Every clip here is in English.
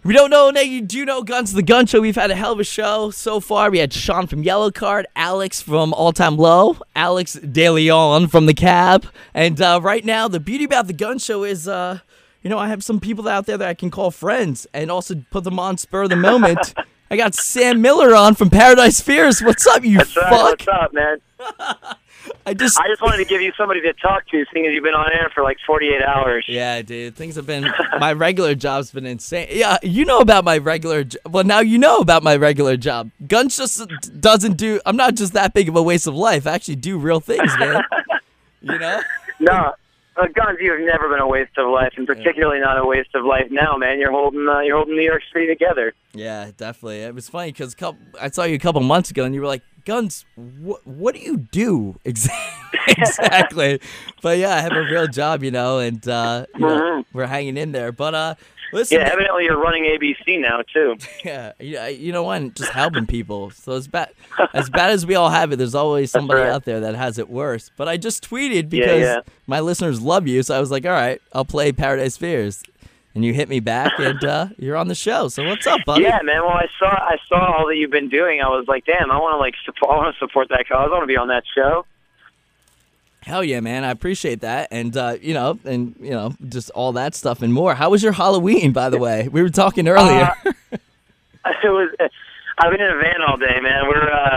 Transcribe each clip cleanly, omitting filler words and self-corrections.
We don't know, Nate. You do know Guns the Gun Show. We've had a hell of a show so far. We had Sean from Yellow Card, Alex from All Time Low, Alex De Leon from The Cab. And right now, the beauty about the Gun Show is, I have some people out there that I can call friends and also put them on spur of the moment. I got Sam Miller on from Paradise Fears. What's up, you That's fuck? right. What's up, man? I just wanted to give you somebody to talk to, seeing as you've been on air for like 48 hours. Yeah, dude. Things have been... my regular job's been insane. Yeah, you know about my regular... Well, now you know about my regular job. Guns just doesn't do... I'm not just that big of a waste of life. I actually do real things, man. You know? No. Guns, you have never been a waste of life, and particularly not a waste of life now, man. You're holding New York City together. Yeah, definitely. It was funny because I saw you a couple months ago, and you were like, Guns, what do you do exactly? But yeah, I have a real job, and we're hanging in there. But listen, yeah, evidently you're running ABC now too. Yeah, you know what? Just helping people. So as bad as we all have it, there's always somebody out there that has it worse. But I just tweeted because my listeners love you, so I was like, all right, I'll play Paradise Fears. And you hit me back, and you're on the show. So what's up, buddy? Yeah, man. Well, I saw all that you've been doing. I was like, damn, I want to support that cause. I want to be on that show. Hell yeah, man. I appreciate that, and just all that stuff and more. How was your Halloween, by the way? We were talking earlier. I've been in a van all day, man.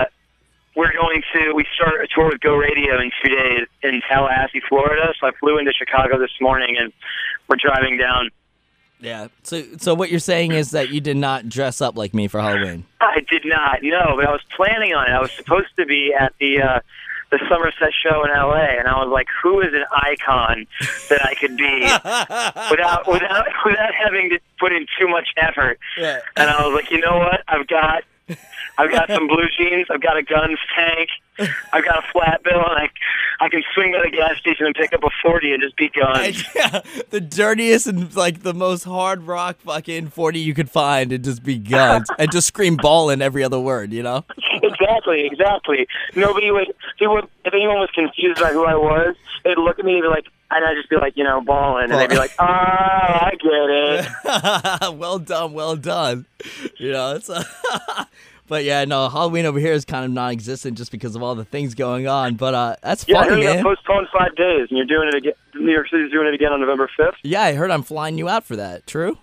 We start a tour with Go Radio in 2 days in Tallahassee, Florida. So I flew into Chicago this morning, and we're driving down. Yeah. So what you're saying is that you did not dress up like me for Halloween? I did not, no, but I was planning on it. I was supposed to be at the Somerset show in L.A., and I was like, who is an icon that I could be without having to put in too much effort? Yeah. And I was like, you know what? I've got some blue jeans. I've got a Guns tank. I've got a flat bill, and I can swing by the gas station and pick up a 40 and just be Guns. Yeah, the dirtiest and like the most hard rock fucking 40 you could find and just be Guns and just scream ballin' every other word, Exactly. Nobody would. If anyone was confused about who I was, they'd look at me and be like, and I'd just be like, ballin', and they'd be like, oh, I get it. Well done. It's. But yeah, no, Halloween over here is kind of non-existent just because of all the things going on. But that's funny, man. Yeah, you got postponed 5 days, and you're doing it again. New York City's doing it again on November 5th. Yeah, I heard I'm flying you out for that. True?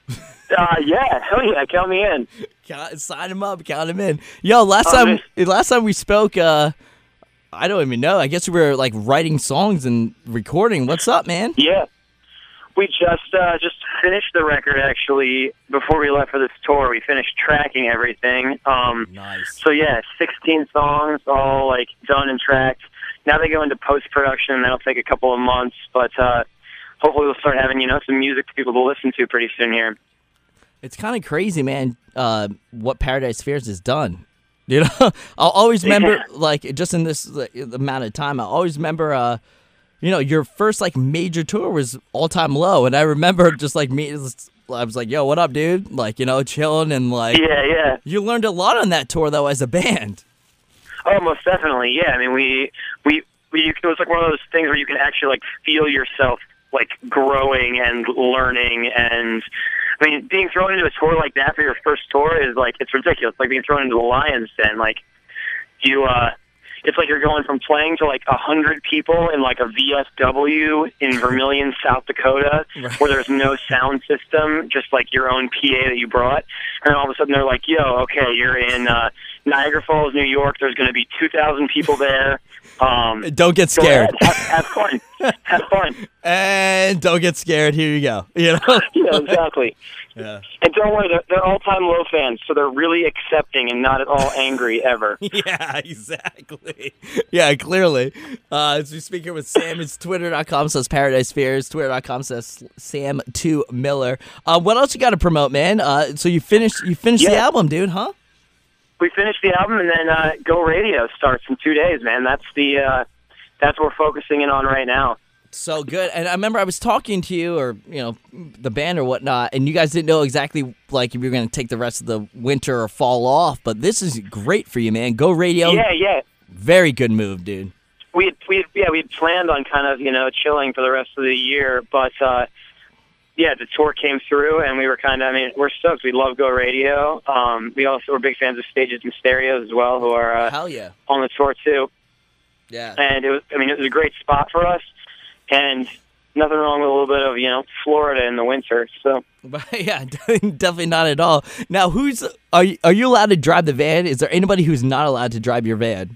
Yeah, hell yeah, count me in. Sign him up, count him in. Yo, last time we spoke, I don't even know. I guess we were like writing songs and recording. What's up, man? Yeah. We just finished the record, actually, before we left for this tour. We finished tracking everything. Nice. So, 16 songs, all, like, done and tracked. Now they go into post-production, and that'll take a couple of months. But hopefully we'll start having, some music for people to listen to pretty soon here. It's kind of crazy, man, what Paradise Fears has done. I'll always remember, like, just in this amount of time, I always remember... your first, like, major tour was All Time Low, and I remember just, like, I was like, yo, what up, dude? Like, chilling, and, like... Yeah. You learned a lot on that tour, though, as a band. Oh, most definitely, yeah. I mean, it was, like, one of those things where you can actually, like, feel yourself, like, growing and learning, and... I mean, being thrown into a tour like that for your first tour is, like, it's ridiculous. Like, being thrown into the Lions Den, like, it's like you're going from playing to like 100 people in like a VFW in Vermilion, South Dakota, where there's no sound system, just like your own PA that you brought. And then all of a sudden they're like, yo, okay, you're in Niagara Falls, New York. There's going to be 2,000 people there. Don't get scared. Have fun. Have fun. And don't get scared. Here you go. Yeah, exactly. Yeah. And don't worry, they're all-time Low fans, so they're really accepting and not at all angry ever. Yeah, exactly. Yeah, clearly. As we speak here with Sam, it's twitter.com/Paradise Fears, twitter.com/Sam2Miller. What else you got to promote, man? So you finished the album, dude, huh? We finished the album, and then Go Radio starts in 2 days, man. That's what we're focusing in on right now. So good. And I remember I was talking to you or, the band or whatnot, and you guys didn't know exactly, like, if you were going to take the rest of the winter or fall off, but this is great for you, man. Go Radio. Yeah. Very good move, dude. We'd planned on kind of, chilling for the rest of the year, but yeah, the tour came through, and we were we're stoked. We love Go Radio. We also were big fans of Stages and Stereos as well, who are Hell yeah. on the tour too. Yeah. And it was a great spot for us, and nothing wrong with a little bit of, Florida in the winter. So. But yeah, definitely not at all. Now, are you allowed to drive the van? Is there anybody who's not allowed to drive your van?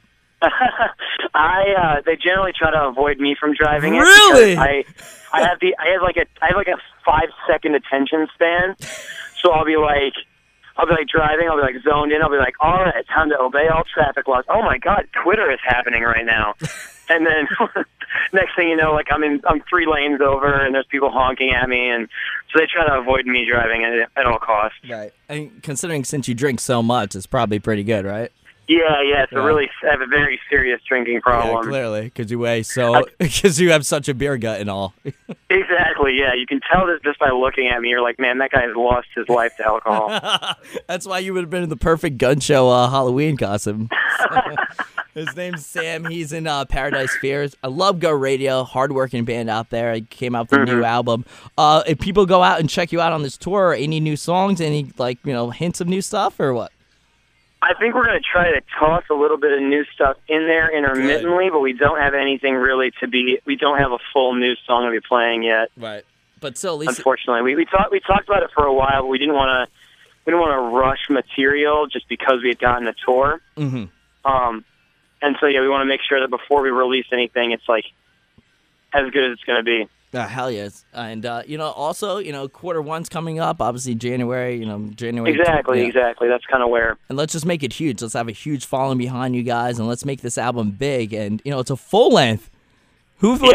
They generally try to avoid me from driving it. Really? I have like a 5-second attention span. So I'll be like driving, I'll be like zoned in, I'll be like, all right, time to obey all traffic laws. Oh my God, Twitter is happening right now. And then next thing you know, like I'm 3 lanes over and there's people honking at me, and so they try to avoid me driving at all costs. Right. And considering since you drink so much, it's probably pretty good, right? Yeah. So really, I have a very serious drinking problem. Yeah, clearly, because you have such a beer gut and all. Exactly. Yeah, you can tell this just by looking at me. You're like, man, that guy has lost his life to alcohol. That's why you would have been in the perfect gun show Halloween costume. His name's Sam. He's in Paradise Fears. I love Go Radio, hardworking band out there. He came out with a new album. If people go out and check you out on this tour, any new songs, any hints of new stuff or what? I think we're going to try to toss a little bit of new stuff in there intermittently, but we don't have anything really we don't have a full new song to be playing yet. Right. But still, at least unfortunately, we talked about it for a while, but we didn't want to rush material just because we had gotten a tour. Mm-hmm. And so, we want to make sure that before we release anything, it's like as good as it's going to be. Hell yes. And, also, Q1's coming up, obviously January, January. Exactly. That's kind of where. And let's just make it huge. Let's have a huge following behind you guys, and let's make this album big. And, it's a full length. Who would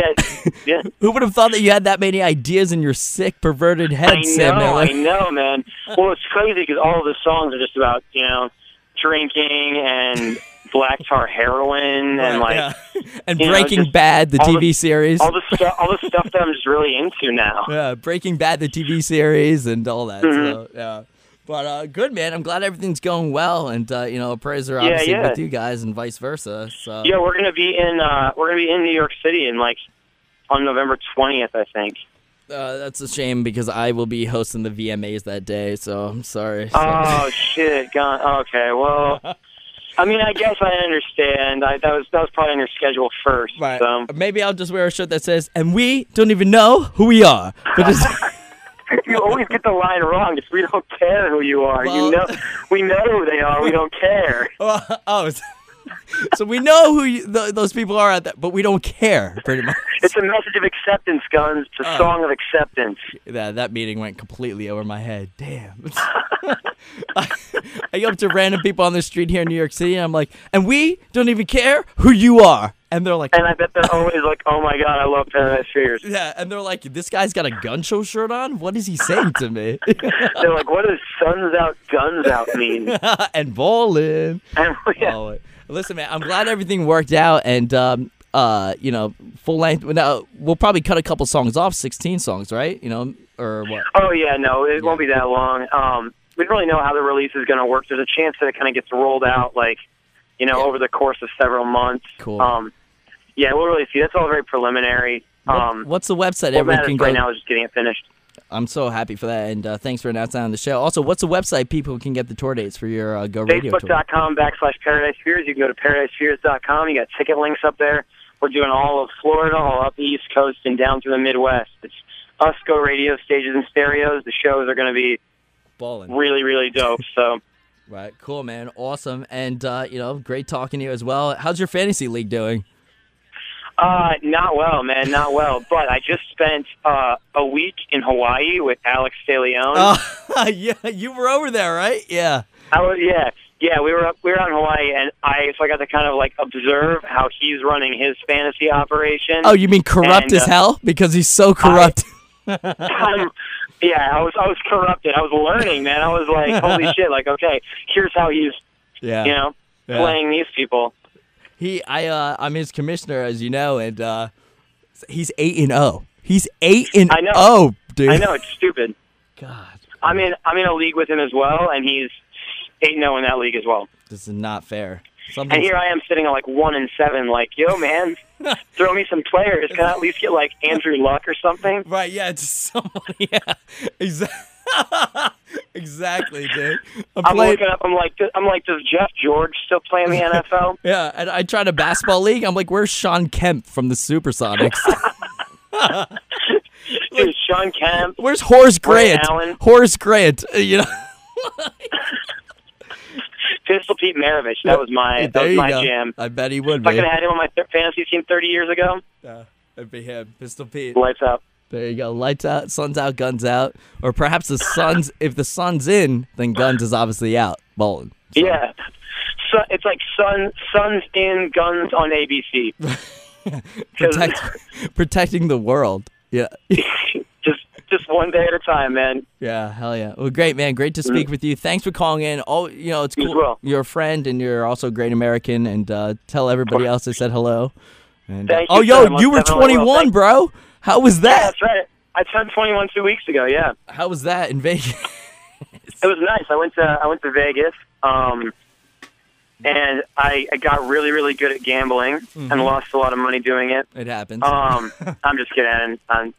have thought that you had that many ideas in your sick, perverted head, Sam Miller? I know, man. Well, it's crazy because all of the songs are just about, drinking and black tar heroin and and Breaking Bad, the TV series. All the stuff that I'm just really into now. Yeah, Breaking Bad, the TV series, and all that. Mm-hmm. So, yeah. But good, man. I'm glad everything's going well, and prayers are obviously with you guys, and vice versa. So yeah, we're gonna be in New York City on November 20th, I think. That's a shame because I will be hosting the VMAs that day, so I'm sorry. Oh shit! Okay, well, I guess I understand. That was probably on your schedule first. Right. So. Maybe I'll just wear a shirt that says, "And we don't even know who we are." But you always get the line wrong. If we don't care who you are, well, we know who they are. We don't care. So we know who those people are but we don't care, pretty much. It's a message of acceptance, Guns. It's a song of acceptance. That meeting went completely over my head. Damn. I go up to random people on the street here in New York City, and I'm like, and we don't even care who you are. And they're like... And I bet they're always like, oh my God, I love Paradise Fears. Yeah, and they're like, this guy's got a gun show shirt on? What is he saying to me? They're like, what does suns out, guns out mean? And ballin'. Oh, listen, man, I'm glad everything worked out, and full length. Now we'll probably cut a couple songs off, 16 songs, right? Or what? Oh yeah, no, it won't be that long. We don't really know how the release is going to work. There's a chance that it kind of gets rolled out, over the course of several months. Cool. We'll really see. That's all very preliminary. What's the website? What matters right now is just getting it finished. I'm so happy for that, and thanks for announcing on the show. Also, what's the website people can get the tour dates for your Go Radio tour? Facebook.com/Paradise Fears. You can go to ParadiseFears.com. You got ticket links up there. We're doing all of Florida, all up the East Coast, and down through the Midwest. It's us, Go Radio, Stages and Stereos. The shows are going to be ballin'. Really, really dope. So, right, cool, man, awesome, and great talking to you as well. How's your fantasy league doing? Not well, man, not well. But I just spent a week in Hawaii with Alex De Leon. Yeah, you were over there, right? Yeah. Yeah, we were out in Hawaii, and I got to kind of observe how he's running his fantasy operation. Oh, you mean corrupt as hell? Because he's so corrupt. I was corrupted. I was learning, man. I was like, holy shit! Okay, here's how he's, playing these people. I'm his commissioner, as you know, and he's 8-0. He's 8-0, dude. I know, it's stupid. God. I'm in a league with him as well, and he's 8-0 in that league as well. This is not fair. And here I am sitting at 1-7, yo, man, throw me some players. Can I at least get like Andrew Luck or something? Right, yeah, just somebody, yeah. Exactly, dude. I'm looking up, I'm like, does Jeff George still play in the NFL? Yeah, and I tried a basketball league. I'm like, where's Sean Kemp from the Supersonics? Dude, Sean Kemp. Where's Horace Ray Grant? Allen. Horace Grant, you know. Pistol Pete Maravich. That was my jam. I bet he would If I be. could have had him on my fantasy team 30 years ago, It'd be him, Pistol Pete. lights out. There you go. Lights out, sun's out, guns out. Or perhaps the sun's, if the sun's in, then guns is obviously out. Bowling. So. Yeah. So it's like sun's in, guns on ABC. Protecting the world. Yeah. just one day at a time, man. Yeah, hell yeah. Well, great, man. Great to speak with you. Thanks for calling in. Oh, you know, it's cool. You as well. You're a friend, and you're also a great American. And tell everybody else I said hello. And, Thank oh, you, yo, sir. you were 21, bro. How was that? Yeah, that's right. I turned 21 2 weeks ago. Yeah. How was that in Vegas? It was nice. I went to Vegas, and I got really, really good at gambling and lost a lot of money doing it. It happens. I'm just kidding.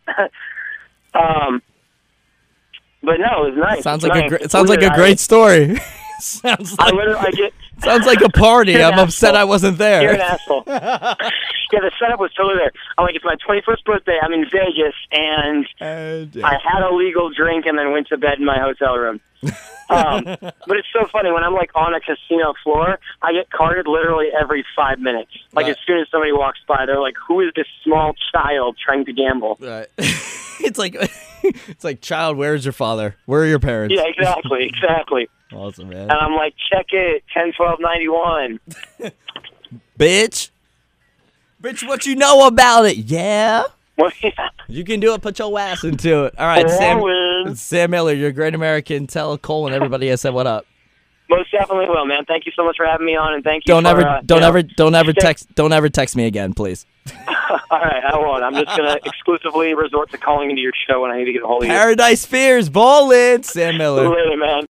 But no, it was nice. Sounds It's like a great story. Sounds like a party. You're an I'm upset asshole. I wasn't there. You're an asshole. Yeah, the setup was totally there. I'm like, it's my 21st birthday. I'm in Vegas, and I had a legal drink and then went to bed in my hotel room. But it's so funny. When I'm like on a casino floor, I get carded literally every 5 minutes. Like as soon as somebody walks by, they're like, "Who is this small child trying to gamble?" Right. It's like, child, where's your father? Where are your parents? Yeah, exactly. Awesome, man. And I'm like, check it, 10-12-91. Bitch, what you know about it? Yeah. Well, yeah. You can do it. Put your ass into it. All right, Sam Miller, you're a great American. Tell Cole and everybody I said what up. Most definitely will, man. Thank you so much for having me on, and thank you. Don't ever text me again, please. All right, I won't. I'm just gonna exclusively resort to calling into your show when I need to get a hold of you. Paradise Fears, ballin', Sam Miller. Later, man.